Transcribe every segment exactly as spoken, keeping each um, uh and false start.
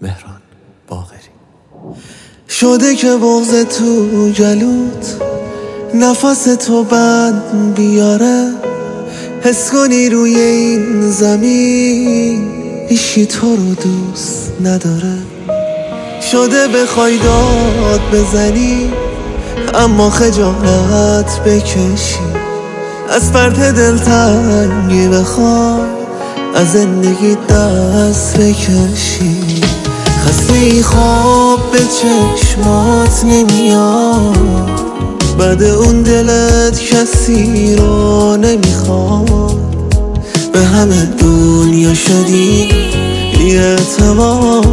مهران باقری. شده که بغض تو جلوت نفس تو بند بیاره، حس کنی روی این زمین هیچی تو رو دوست نداره. شده بخوای داد بزنی اما خجالت بکشی، از فرد دلتنگی بخوای از زندگی دست بکشی. خسته خواب به چشمات نمیاد، بعد اون دلت کسی رو نمیخواد. به همه دنیا شدی بی‌اعتماد،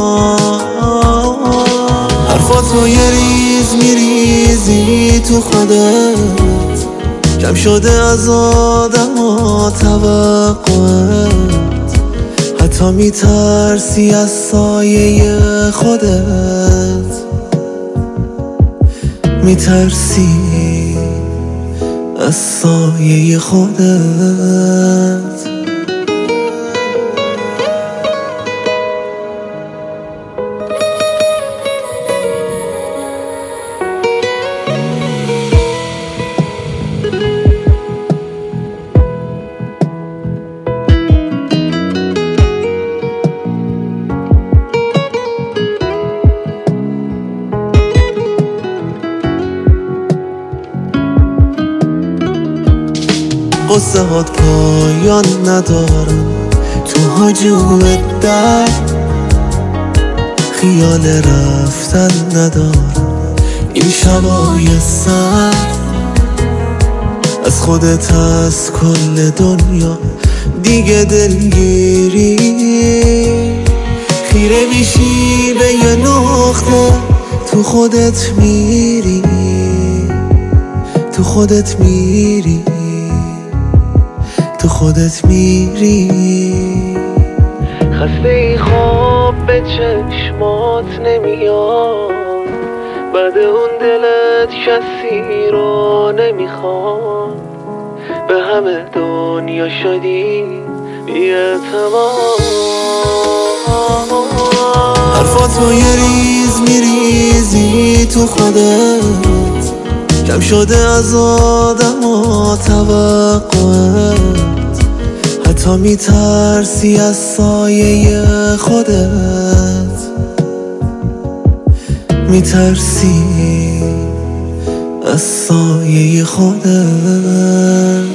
حرفاتو یه ریز میریزی تو خودت، کم شده از آدم ها توقعت، حتی میترسی از سایه خودت، میترسی از سایه خودت. قصه هات پایان ندارن تو هجوم در، خیال رفتن ندارن این شبای سر. از خودت از کل دنیا دیگه دلگیری، خیره میشی به یه نقطه تو خودت میری، تو خودت میری، تو خودت میری. خسته ای خواب به چشمات نمیاد، بعد اون دلت کسی رو نمیخواد. به همه دنیا شدی بی‌اعتماد، حرفاتو یه ریز میریزی تو خودت، کم شده از آدم ها توقعت، حتی میترسی از سایه خودت، میترسی از سایه خودت.